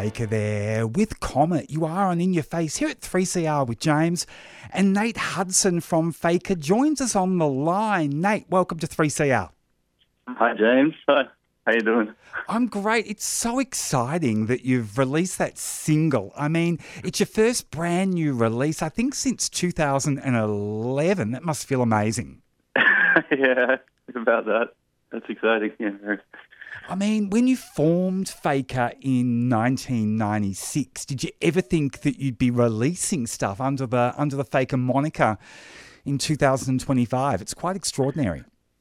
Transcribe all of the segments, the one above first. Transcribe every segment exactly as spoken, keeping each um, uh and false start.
Faker there with Comet. You are on In Your Face here at three C R with James. And Nate Hudson from Faker joins us on the line. Nate, welcome to three C R. Hi, James. Hi. How you doing? I'm great. It's so exciting that you've released that single. I mean, it's your first brand new release, I think, since two thousand eleven. That must feel amazing. Yeah, it's about that. That's exciting. Yeah. I mean, when you formed Faker in nineteen ninety-six, did you ever think that you'd be releasing stuff under the under the Faker moniker in two thousand twenty-five? It's quite extraordinary.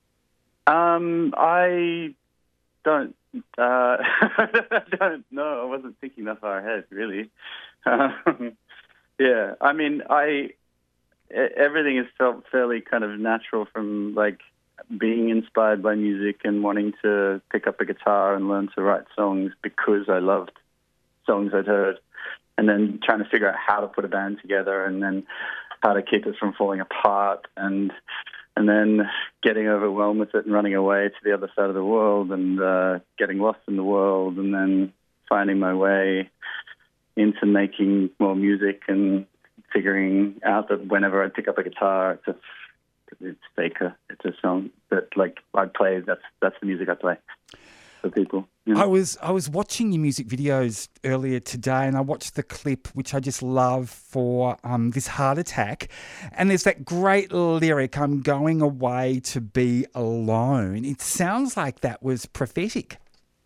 Um, I don't. Uh, I don't know. I wasn't thinking that far ahead, really. Um, yeah, I mean, I everything has felt fairly kind of natural from like being inspired by music and wanting to pick up a guitar and learn to write songs because I loved songs I'd heard, and then trying to figure out how to put a band together and then how to keep it from falling apart, and and then getting overwhelmed with it and running away to the other side of the world and uh, getting lost in the world, and then finding my way into making more music and figuring out that whenever I pick up a guitar, it's a It's Faker. It's a song that, like, I play. That's that's the music I play for people. You know? I was I was watching your music videos earlier today, and I watched the clip, which I just love, for um, this heart attack. And there's that great lyric, "I'm going away to be alone." It sounds like that was prophetic.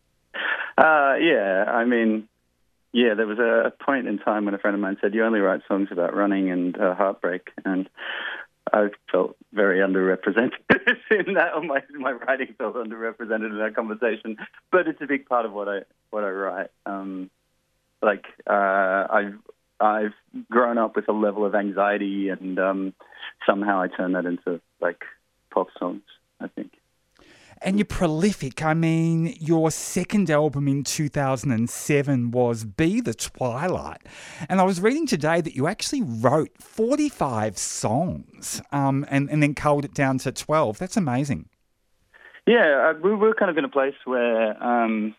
Uh, yeah, I mean, yeah, there was a point in time when a friend of mine said, "You only write songs about running and uh, heartbreak," and I felt very underrepresented in that. Or my my writing felt underrepresented in that conversation, but it's a big part of what I what I write. Um, like uh, I've I've grown up with a level of anxiety, and um, somehow I turn that into like pop songs, I think. And you're prolific. I mean, your second album in two thousand seven was Be the Twilight. And I was reading today that you actually wrote forty-five songs um, and, and then culled it down to twelve. That's amazing. Yeah, we were kind of in a place where um,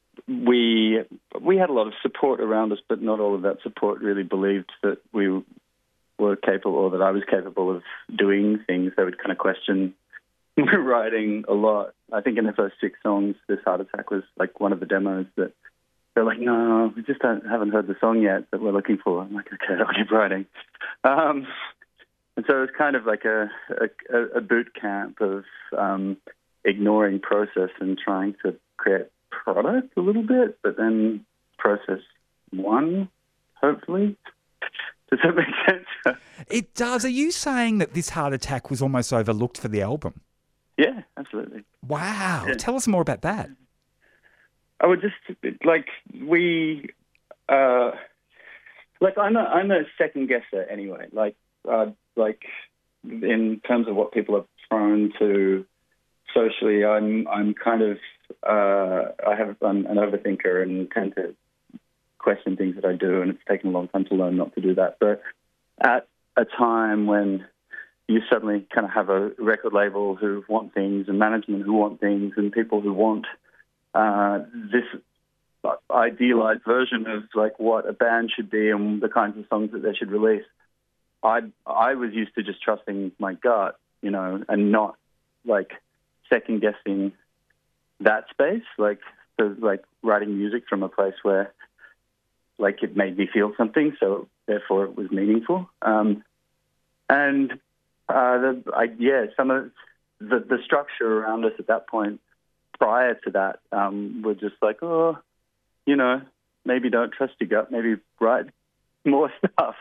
we we had a lot of support around us, but not all of that support really believed that we were capable, or that I was capable of doing things. They would kind of question we're writing a lot. I think in the first six songs, This Heart Attack was like one of the demos that they're like, no, we just don't, haven't heard the song yet that we're looking for. I'm like, okay, I'll keep writing. Um, and so it was kind of like a, a, a boot camp of um, ignoring process and trying to create product a little bit, but then process one, hopefully. Does that make sense? It does. Are you saying that This Heart Attack was almost overlooked for the album? Yeah, absolutely. Wow. Yeah. Tell us more about that. I would just, like, we, uh, like, I'm a, I'm a second guesser anyway. Like, uh, like, in terms of what people are prone to socially, I'm, I'm kind of, uh, I have, I'm an overthinker and tend to question things that I do, and it's taken a long time to learn not to do that. But at a time when you suddenly kind of have a record label who want things, and management who want things, and people who want uh, this idealized version of like what a band should be and the kinds of songs that they should release. I I was used to just trusting my gut, you know, and not like second guessing that space, like so, like writing music from a place where like it made me feel something, so therefore it was meaningful. Um, and Uh, the, I, yeah, some of the, the structure around us at that point, prior to that, um, were just like, oh, you know, maybe don't trust your gut, maybe write more stuff,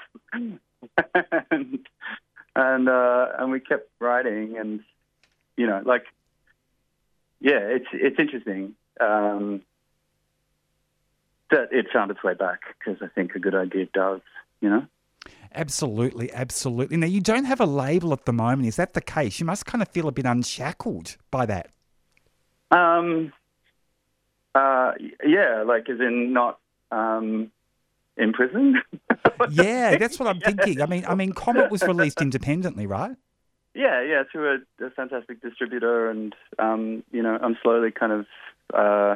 and and, uh, and we kept writing, and you know, like, yeah, it's it's interesting um, that it found its way back, because I think a good idea does, you know. Absolutely, absolutely. Now, you don't have a label at the moment. Is that the case? You must kind of feel a bit unshackled by that. Um. Uh. Yeah, like as in not um, in prison. Yeah, that's what I'm thinking. I mean, I mean, Comet was released independently, right? Yeah, yeah, through a, a fantastic distributor, and um, you know, I'm slowly kind of uh,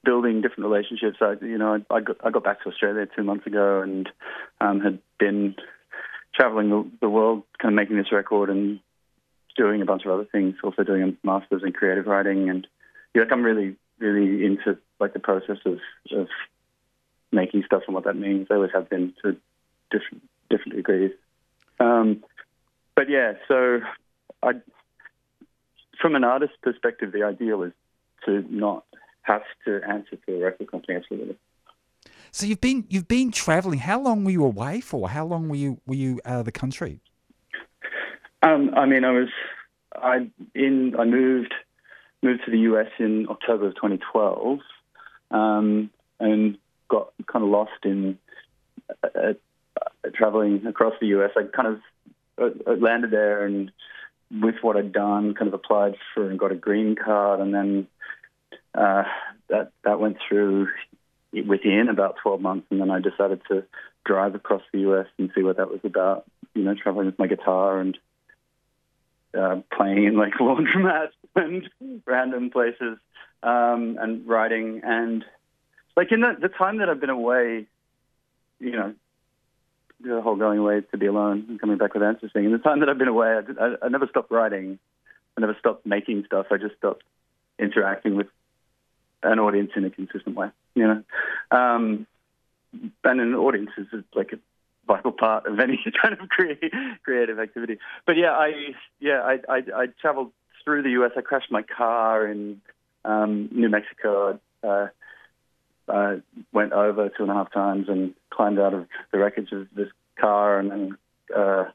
building different relationships. I, you know, I, I, got, I got back to Australia two months ago and um, had been traveling the, the world, kind of making this record and doing a bunch of other things. Also doing a master's in creative writing, and yeah, like I'm really, really into like the process of, of making stuff and what that means. I always have been to different different degrees. Um, but yeah, so I, from an artist's perspective, the ideal is to not have to answer to a record company. Absolutely. So you've been you've been travelling. How long were you away for? How long were you were you out of the country? Um, I mean, I was I in I moved moved to the U S in October of twenty twelve, um, and got kind of lost in uh, uh, traveling across the U S. I kind of uh, landed there, and with what I'd done, kind of applied for and got a green card, and then uh, that that went through within about twelve months, and then I decided to drive across the U S and see what that was about. You know, traveling with my guitar and uh, playing in like laundromats and random places, um, and writing. And like in the, the time that I've been away, you know, the whole going away to be alone and coming back with answers thing. In the time that I've been away, I, I, I never stopped writing. I never stopped making stuff. I just stopped interacting with an audience in a consistent way, you know. Um, and an audience is like a vital part of any kind of creative creative activity. But yeah, I yeah I I, I traveled through the U S. I crashed my car in um, New Mexico. Uh, I went over two and a half times and climbed out of the wreckage of this car, and then uh,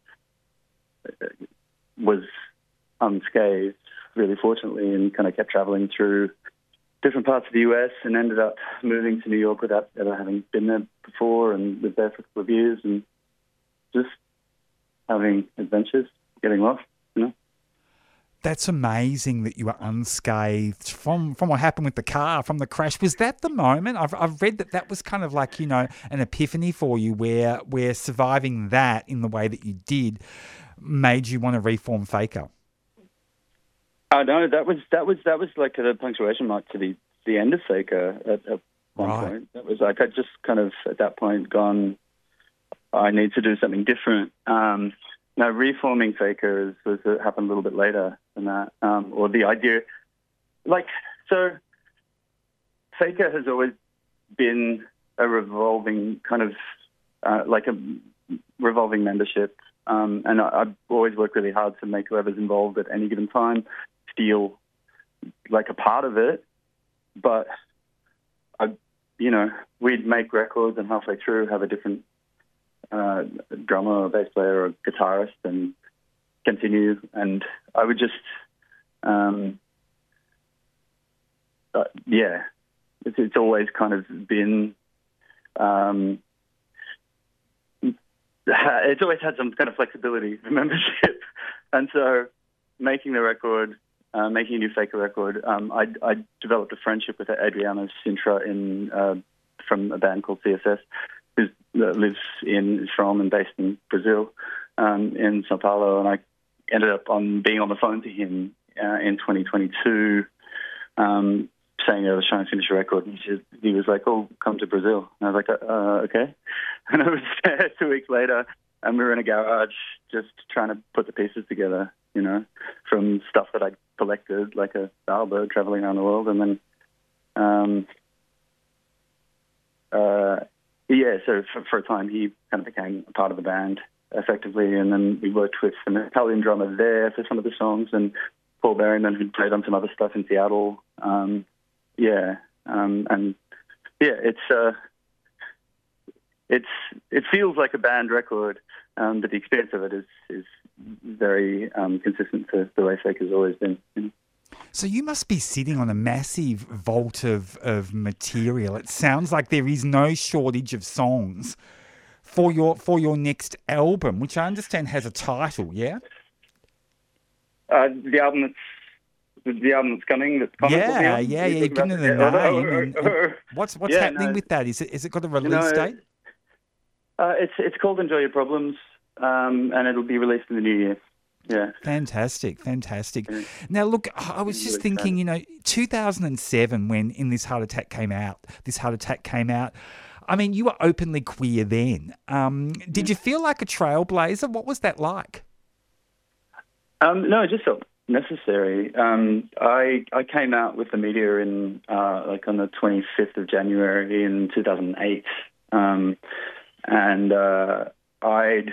was unscathed, really fortunately, and kind of kept traveling through different parts of the U S and ended up moving to New York without ever having been there before, and lived there for a couple of years and just having adventures, getting lost, you know. That's amazing that you were unscathed from, from what happened with the car, from the crash. Was that the moment? I've I've read that that was kind of like, you know, an epiphany for you, where where surviving that in the way that you did made you want to reform Faker. Oh no, that was that was that was like a punctuation mark to the, the end of Faker at, at one Right. point. That was like I just kind of at that point gone, I need to do something different. Um, now reforming Faker is, was it happened a little bit later than that, um, or the idea, like so. Faker has always been a revolving kind of uh, like a revolving membership, um, and I, I've always worked really hard to make whoever's involved at any given time feel like a part of it. But I, you know, we'd make records and halfway through have a different uh, drummer or bass player or guitarist and continue. And I would just, um, uh, yeah, it's, it's always kind of been, um, it's always had some kind of flexibility for membership. And so making the record, uh, making a new Faker record, um, I, I developed a friendship with Adriano Sintra in, uh, from a band called C S S, who lives in, is from and based in Brazil, um, in Sao Paulo. And I ended up on being on the phone to him uh, in twenty twenty-two, um, saying I was trying to finish a record. And he, he was like, oh, come to Brazil. And I was like, uh, okay. And I was there two weeks later, and we were in a garage just trying to put the pieces together, you know, from stuff that I collected, like a bowerbird traveling around the world. And then, um, uh, yeah, so for, for a time he kind of became a part of the band effectively. And then we worked with an Italian drummer there for some of the songs, and Paul Berryman, who played on some other stuff in Seattle. Um, yeah, um, and yeah, it's uh, it's it feels like a band record, um, but the experience of it is is very um, consistent to the way Faker's always been. You know? So you must be sitting on a massive vault of, of material. It sounds like there is no shortage of songs for your for your next album, which I understand has a title. Yeah. Uh, the album that's the album that's coming. That's coming yeah, yeah, yeah. You've given it a name. And, and what's what's yeah, happening no, with that? Is it is it got a release you know, date? Uh, it's it's called Enjoy Your Problems, um, and it'll be released in the new year. Yeah. Fantastic, fantastic. Yeah. Now, look, I was just Really thinking, excited. you know, two thousand seven, when In This Heart Attack came out, this heart attack came out. I mean, you were openly queer then. Um, did you feel like a trailblazer? What was that like? Um, no, it just felt necessary. Um, I I came out with the media in uh, like on the twenty-fifth of January in two thousand eight, um, and uh, I'd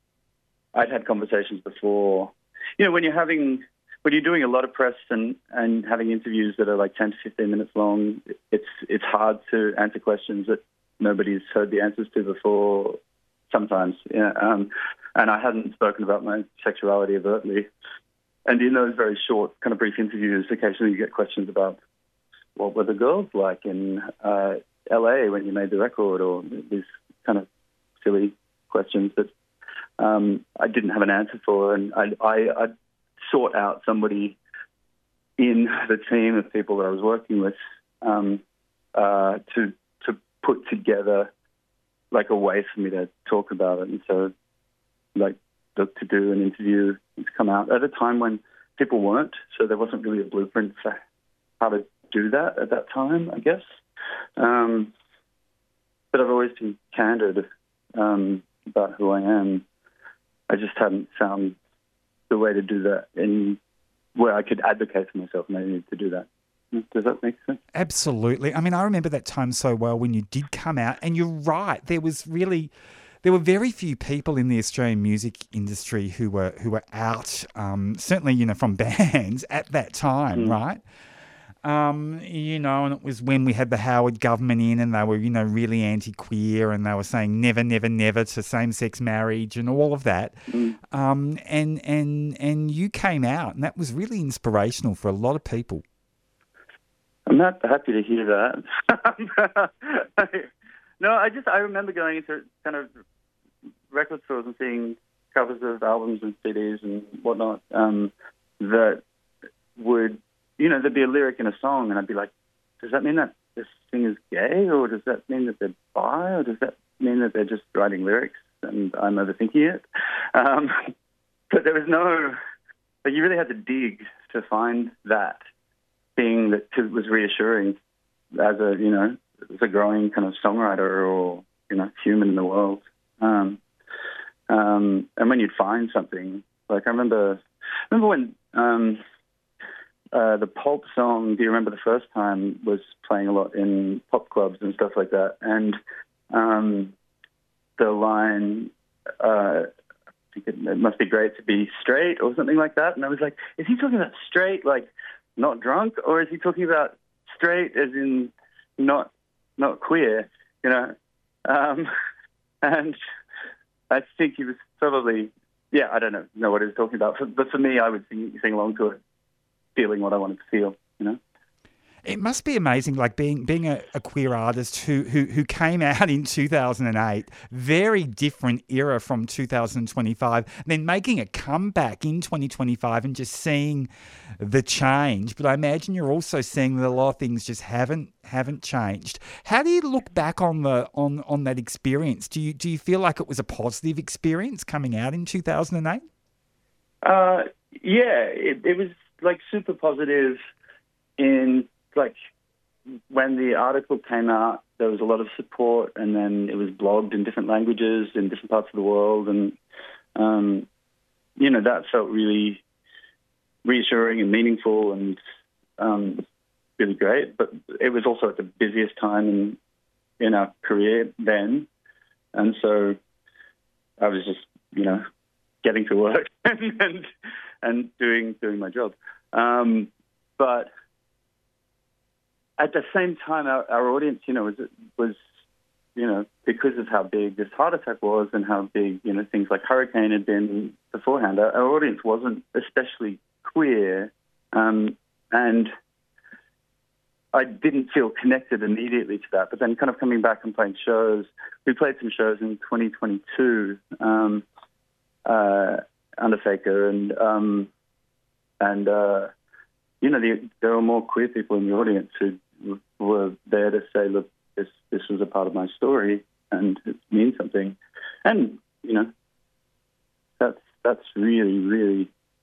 I'd had conversations before. You know, when you're having when you're doing a lot of press and, and having interviews that are like ten to fifteen minutes long, it's it's hard to answer questions that nobody's heard the answers to before. Sometimes, yeah. Um, and I hadn't spoken about my sexuality overtly. And in those very short, kind of brief interviews, occasionally you get questions about what were the girls like in uh, L A when you made the record, or these kind of silly questions that um, I didn't have an answer for. And I, I, I sought out somebody in the team of people that I was working with um, uh, to to put together like a way for me to talk about it. And so, like, look to do an interview to come out at a time when people weren't, so there wasn't really a blueprint for how to do that at that time, I guess. Um, but I've always been candid um, about who I am. I just hadn't found the way to do that in where I could advocate for myself, and I needed to do that. Does that make sense? Absolutely. I mean, I remember that time so well when you did come out, and you're right. There was really, there were very few people in the Australian music industry who were who were out. Um, certainly, you know, from bands at that time, Mm. right? Um, you know, and it was when we had the Howard government in, and they were, you know, really anti-queer, and they were saying never, never, never to same-sex marriage and all of that. Mm. Um, and and and you came out, and that was really inspirational for a lot of people. I'm not happy to hear that. No, I just I remember going into kind of record stores and seeing covers of albums and C Ds and whatnot um, that would, you know, there'd be a lyric in a song, and I'd be like, does that mean that this singer's gay, or does that mean that they're bi, or does that mean that they're just writing lyrics and I'm overthinking it? Um, but there was no, like, you really had to dig to find that thing that was reassuring as a, you know, as a growing kind of songwriter or, you know, human in the world. Um, um, and when you'd find something, like I remember, remember when um, uh, the Pulp song, Do You Remember the First Time, was playing a lot in pop clubs and stuff like that. And um, the line, uh, I think it, it must be great to be straight or something like that. And I was like, is he talking about straight, like, not drunk, or is he talking about straight as in not not queer, you know? Um, and I think he was probably, yeah, I don't know, know what he was talking about. But for me, I would sing, sing along to it, feeling what I wanted to feel, you know? It must be amazing, like being being a, a queer artist who, who who came out in two thousand eight, very different era from two thousand twenty-five, then making a comeback in twenty twenty-five and just seeing the change. But I imagine you're also seeing that a lot of things just haven't haven't changed. How do you look back on the on, on that experience? Do you do you feel like it was a positive experience coming out in two thousand eight? Uh, yeah, it, it was like super positive in. Like, when the article came out, there was a lot of support, and then it was blogged in different languages in different parts of the world, and, um, you know, that felt really reassuring and meaningful and um, really great. But it was also at the busiest time in, in our career then, and so I was just, you know, getting to work and and, and doing, doing my job. Um, but... At the same time, our, our audience, you know, was, was, you know, because of how big this heart attack was and how big, you know, things like Hurricane had been beforehand, our, our audience wasn't especially queer. Um, and I didn't feel connected immediately to that. But then kind of coming back and playing shows, we played some shows in twenty twenty-two um, uh, under Faker and, um, and uh, you know, the, there were more queer people in the audience who were there to say, look, this this was a part of my story and it means something. And, you know, that's that's really, really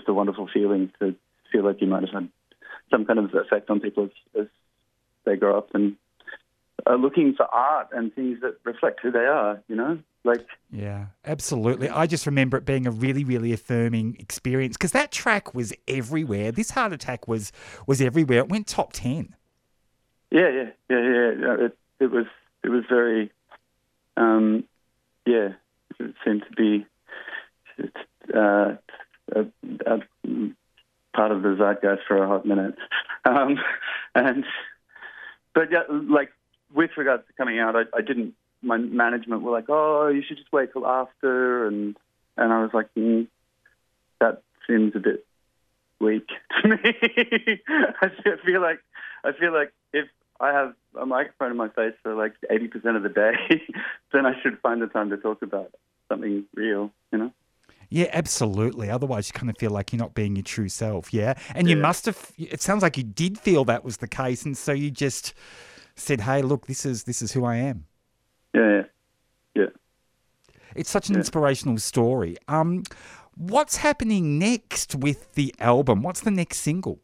just a wonderful feeling to feel like you might have had some kind of effect on people as, as they grow up and are looking for art and things that reflect who they are, you know? Like, yeah, absolutely. I just remember it being a really, really affirming experience because that track was everywhere. This Heart Attack was was everywhere. It went top ten. Yeah, yeah, yeah, yeah. yeah. It it was it was very, um, yeah. It seemed to be uh, a, a part of the zeitgeist for a hot minute, um, and but yeah, like with regards to coming out, I, I didn't. My management were like, "Oh, you should just wait till after," and and I was like, mm, "That seems a bit weak to me." I feel like I feel like if I have a microphone in my face for like eighty percent of the day, then I should find the time to talk about something real, you know? Yeah, absolutely. Otherwise, you kind of feel like you're not being your true self. Yeah, and you Yeah. must have. It sounds like you did feel that was the case, and so you just said, "Hey, look, this is this is who I am." Yeah, yeah, yeah. It's such an Yeah. inspirational story. Um, what's happening next with the album? What's the next single?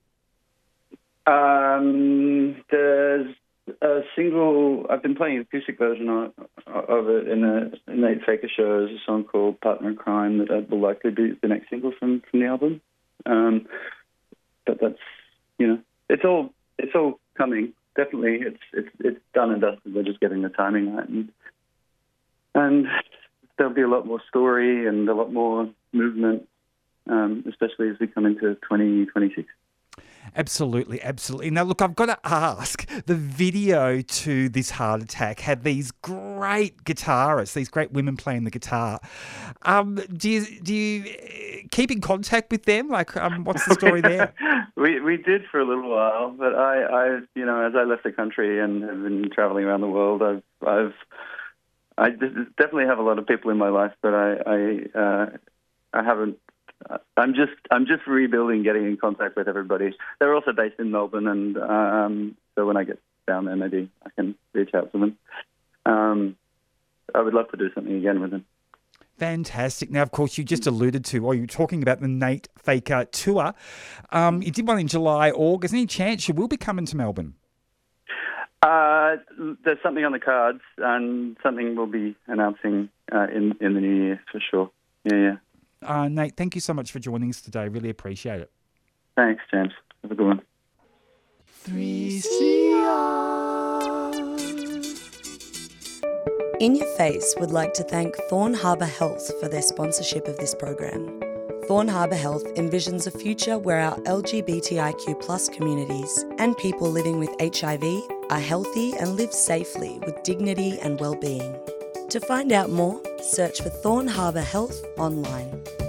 Um, there's a single. I've been playing an acoustic version of, of it in a Nate Faker show. There's a song called "Partner in Crime" that will likely be the next single from, from the album. Um, but that's you know, it's all it's all coming. Definitely, it's it's it's done and dusted. We're just getting the timing right, and and there'll be a lot more story and a lot more movement, um, especially as we come into twenty twenty-six. Absolutely, absolutely. Now, look, I've got to ask, the video to this Heart Attack had these great guitarists, these great women playing the guitar. Um, do you do you uh, keep in contact with them? Like, um, what's the story there? we we did for a little while, but I, I you know, as I left the country and have been traveling around the world, I've I've I definitely have a lot of people in my life, but I I uh, I haven't. I'm just I'm just rebuilding, getting in contact with everybody. They're also based in Melbourne, and um, so when I get down there, maybe I can reach out to them. Um, I would love to do something again with them. Fantastic. Now, of course, you just alluded to, or you were talking about the Nate Faker tour. Um, you did one in July, August. Any chance you will be coming to Melbourne? Uh, there's something on the cards, and something we'll be announcing uh, in in the new year for sure. Yeah, yeah. Uh, Nate, thank you so much for joining us today. Really appreciate it. Thanks, James. Have a good one. three C R. In Your Face would like to thank Thorn Harbour Health for their sponsorship of this program. Thorn Harbour Health envisions a future where our L G B T I Q plus communities and people living with H I V are healthy and live safely with dignity and well-being. To find out more, search for Thorn Harbour Health online.